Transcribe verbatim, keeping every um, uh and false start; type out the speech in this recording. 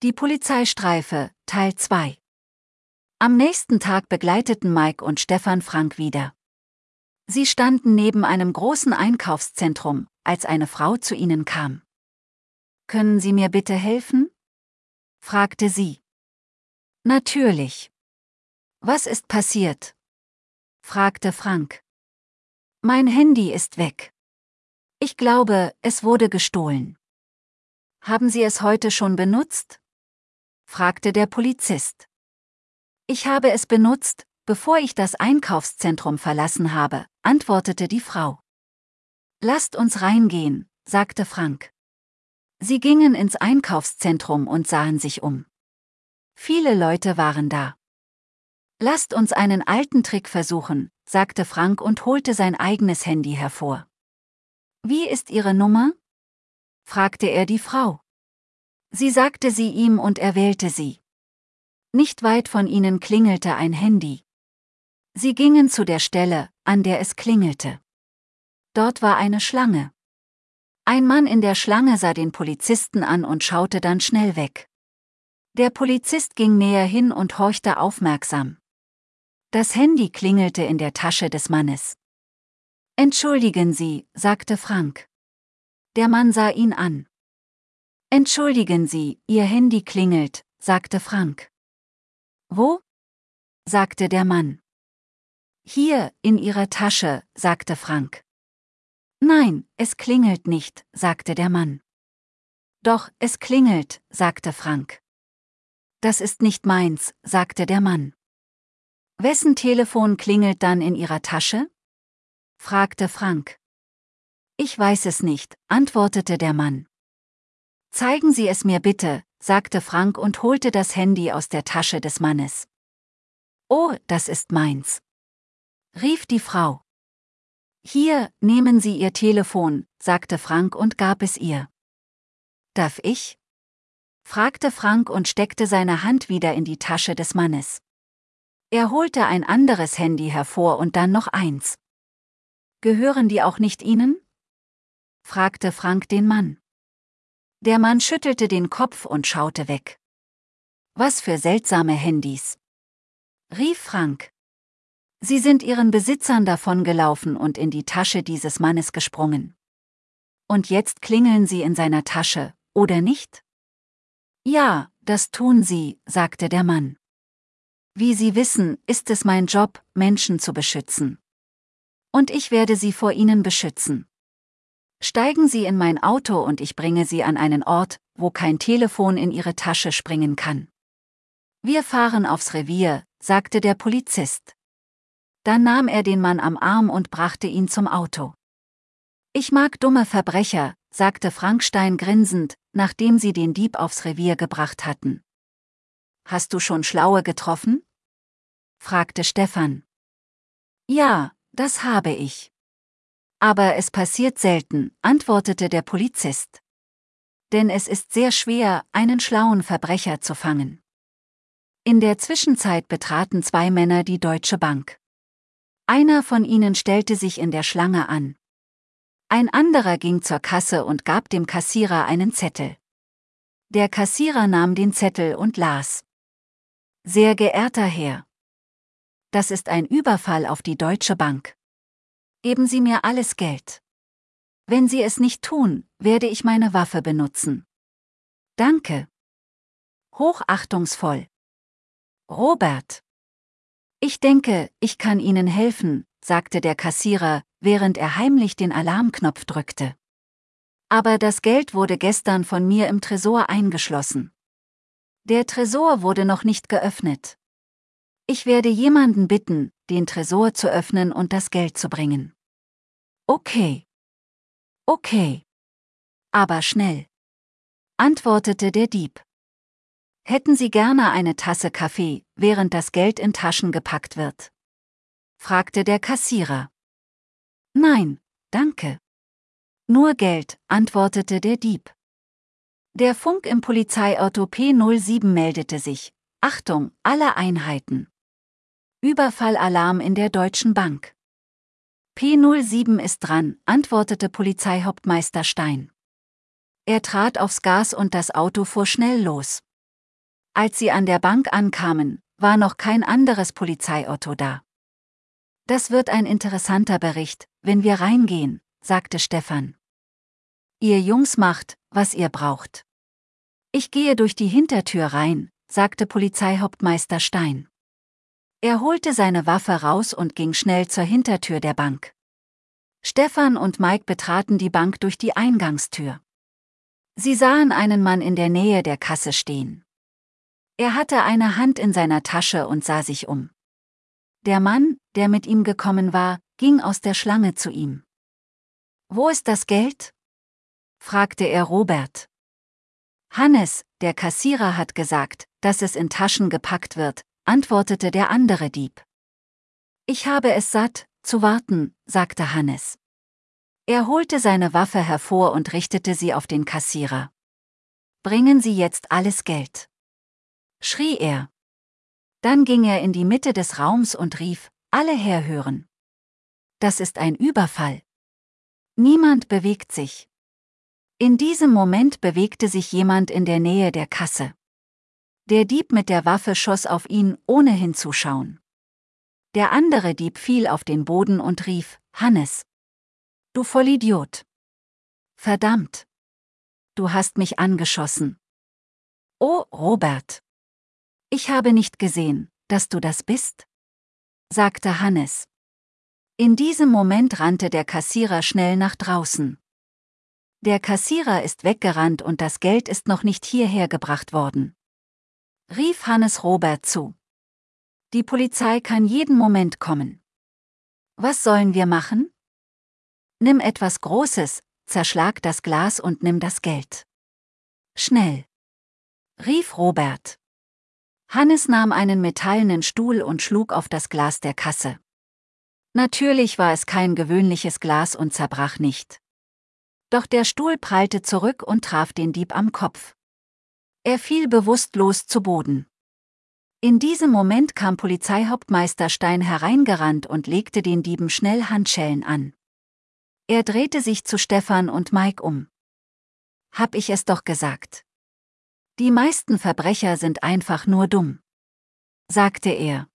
Die Polizeistreife, Teil zwei. Am nächsten Tag begleiteten Mike und Stefan Frank wieder. Sie standen neben einem großen Einkaufszentrum, als eine Frau zu ihnen kam. »Können Sie mir bitte helfen?« fragte sie. »Natürlich.« »Was ist passiert?« fragte Frank. »Mein Handy ist weg. Ich glaube, es wurde gestohlen.« »Haben Sie es heute schon benutzt?« fragte der Polizist. »Ich habe es benutzt, bevor ich das Einkaufszentrum verlassen habe«, antwortete die Frau. »Lasst uns reingehen«, sagte Frank. Sie gingen ins Einkaufszentrum und sahen sich um. Viele Leute waren da. »Lasst uns einen alten Trick versuchen«, sagte Frank und holte sein eigenes Handy hervor. »Wie ist Ihre Nummer?« fragte er die Frau. Sie sagte sie ihm und er wählte sie. Nicht weit von ihnen klingelte ein Handy. Sie gingen zu der Stelle, an der es klingelte. Dort war eine Schlange. Ein Mann in der Schlange sah den Polizisten an und schaute dann schnell weg. Der Polizist ging näher hin und horchte aufmerksam. Das Handy klingelte in der Tasche des Mannes. »Entschuldigen Sie«, sagte Frank. Der Mann sah ihn an. »Entschuldigen Sie, Ihr Handy klingelt«, sagte Frank. »Wo?« sagte der Mann. »Hier, in Ihrer Tasche«, sagte Frank. »Nein, es klingelt nicht«, sagte der Mann. »Doch, es klingelt«, sagte Frank. »Das ist nicht meins«, sagte der Mann. »Wessen Telefon klingelt dann in Ihrer Tasche?« fragte Frank. »Ich weiß es nicht«, antwortete der Mann. »Zeigen Sie es mir bitte«, sagte Frank und holte das Handy aus der Tasche des Mannes. »Oh, das ist meins«, rief die Frau. »Hier, nehmen Sie Ihr Telefon«, sagte Frank und gab es ihr. »Darf ich?« fragte Frank und steckte seine Hand wieder in die Tasche des Mannes. Er holte ein anderes Handy hervor und dann noch eins. »Gehören die auch nicht Ihnen?« fragte Frank den Mann. Der Mann schüttelte den Kopf und schaute weg. »Was für seltsame Handys«, rief Frank. Sie sind ihren Besitzern davongelaufen und in die Tasche dieses Mannes gesprungen. Und jetzt klingeln sie in seiner Tasche, oder nicht? »Ja, das tun sie«, sagte der Mann. »Wie Sie wissen, ist es mein Job, Menschen zu beschützen. Und ich werde Sie vor ihnen beschützen. Steigen Sie in mein Auto und ich bringe Sie an einen Ort, wo kein Telefon in Ihre Tasche springen kann. Wir fahren aufs Revier«, sagte der Polizist. Dann nahm er den Mann am Arm und brachte ihn zum Auto. »Ich mag dumme Verbrecher«, sagte Frank Stein grinsend, nachdem sie den Dieb aufs Revier gebracht hatten. »Hast du schon Schlaue getroffen?« fragte Stefan. »Ja, das habe ich. Aber es passiert selten«, antwortete der Polizist. »Denn es ist sehr schwer, einen schlauen Verbrecher zu fangen.« In der Zwischenzeit betraten zwei Männer die Deutsche Bank. Einer von ihnen stellte sich in der Schlange an. Ein anderer ging zur Kasse und gab dem Kassierer einen Zettel. Der Kassierer nahm den Zettel und las. »Sehr geehrter Herr, das ist ein Überfall auf die Deutsche Bank. Geben Sie mir alles Geld. Wenn Sie es nicht tun, werde ich meine Waffe benutzen. Danke. Hochachtungsvoll. Robert. Ich denke, ich kann Ihnen helfen«, sagte der Kassierer, während er heimlich den Alarmknopf drückte. »Aber das Geld wurde gestern von mir im Tresor eingeschlossen. Der Tresor wurde noch nicht geöffnet. Ich werde jemanden bitten, den Tresor zu öffnen und das Geld zu bringen.« »Okay. Okay. Aber schnell«, antwortete der Dieb. »Hätten Sie gerne eine Tasse Kaffee, während das Geld in Taschen gepackt wird?« fragte der Kassierer. »Nein, danke. Nur Geld«, antwortete der Dieb. Der Funk im Polizeiauto P null sieben meldete sich. »Achtung, alle Einheiten. Überfallalarm in der Deutschen Bank.« »P null sieben ist dran«, antwortete Polizeihauptmeister Stein. Er trat aufs Gas und das Auto fuhr schnell los. Als sie an der Bank ankamen, war noch kein anderes Polizeiauto da. Das wird ein interessanter Bericht, wenn wir reingehen, sagte Stefan. Ihr Jungs macht, was ihr braucht. Ich gehe durch die Hintertür rein, sagte Polizeihauptmeister Stein. Er holte seine Waffe raus und ging schnell zur Hintertür der Bank. Stefan und Mike betraten die Bank durch die Eingangstür. Sie sahen einen Mann in der Nähe der Kasse stehen. Er hatte eine Hand in seiner Tasche und sah sich um. Der Mann, der mit ihm gekommen war, ging aus der Schlange zu ihm. »Wo ist das Geld?« fragte er Robert. »Hannes, der Kassierer hat gesagt, dass es in Taschen gepackt wird«, antwortete der andere Dieb. »Ich habe es satt, zu warten«, sagte Hannes. Er holte seine Waffe hervor und richtete sie auf den Kassierer. »Bringen Sie jetzt alles Geld«, schrie er. Dann ging er in die Mitte des Raums und rief, »Alle herhören. Das ist ein Überfall. Niemand bewegt sich.« In diesem Moment bewegte sich jemand in der Nähe der Kasse. Der Dieb mit der Waffe schoss auf ihn, ohne hinzuschauen. Der andere Dieb fiel auf den Boden und rief, »Hannes! Du Vollidiot! Verdammt! Du hast mich angeschossen!« »Oh, Robert! Ich habe nicht gesehen, dass du das bist«, sagte Hannes. In diesem Moment rannte der Kassierer schnell nach draußen. Der Kassierer ist weggerannt und das Geld ist noch nicht hierher gebracht worden, rief Hannes Robert zu. Die Polizei kann jeden Moment kommen. Was sollen wir machen? Nimm etwas Großes, zerschlag das Glas und nimm das Geld. Schnell, rief Robert. Hannes nahm einen metallenen Stuhl und schlug auf das Glas der Kasse. Natürlich war es kein gewöhnliches Glas und zerbrach nicht. Doch der Stuhl prallte zurück und traf den Dieb am Kopf. Er fiel bewusstlos zu Boden. In diesem Moment kam Polizeihauptmeister Stein hereingerannt und legte den Dieben schnell Handschellen an. Er drehte sich zu Stefan und Mike um. »Hab ich es doch gesagt. Die meisten Verbrecher sind einfach nur dumm«, sagte er.